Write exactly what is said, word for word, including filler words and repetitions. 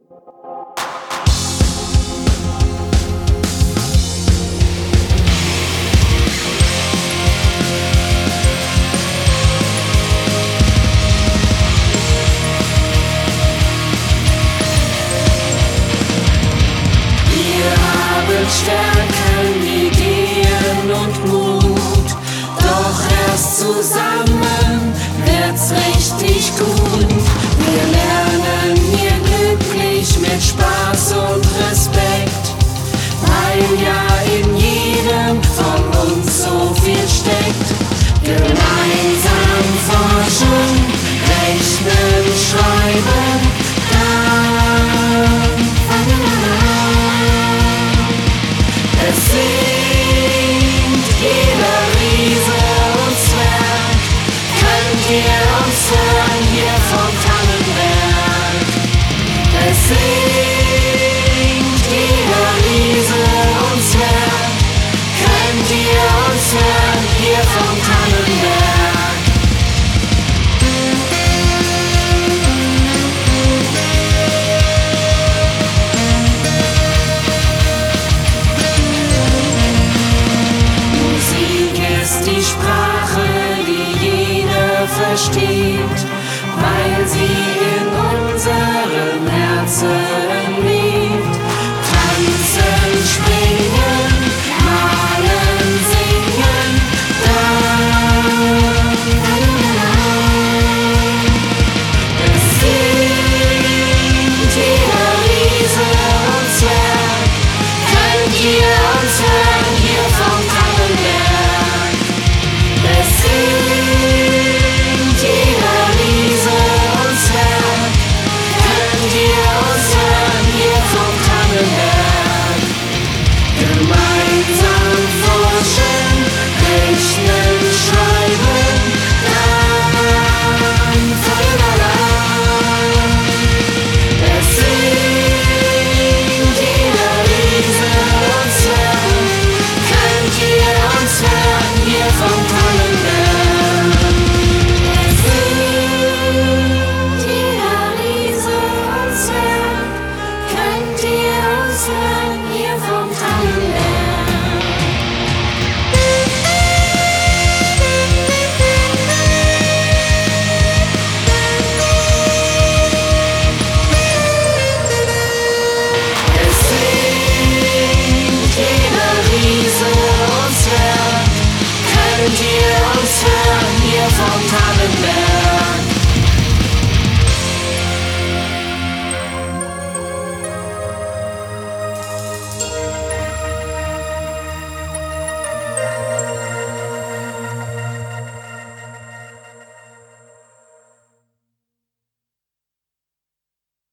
Stärken, Ideen und Mut, doch erst zusammen wird's richtig gut. Wir lernen hier glücklich mit Spaß und Respekt, weil ja in jedem von uns so viel steckt. Gemeinsam forschen, rechnen, schreiben, dann es singt jeder Riese und Zwerg. Könnt ihr uns hören hier vom Tannenberg? Es singt jeder Riese und Zwerg. Könnt ihr uns hören hier vom Tannenberg? Versteht, weil sie in unserem Herzen lebt. Tanzen, springen, malen, singen, dann es singt jeder Riese und Zwerg. Könnt ihr uns hören hier vom Tannenberg? Es singt gemeinsam forschen, rechnen, schreiben, dann voneinander. Es singt jeder Riese und Zwerg. Könnt ihr uns hören hier vom Tannenberg? Es singt jeder Riese und Zwerg. Könnt ihr uns hören hier vom Tannenberg? Könnt ihr uns hören hier vom Tannenberg?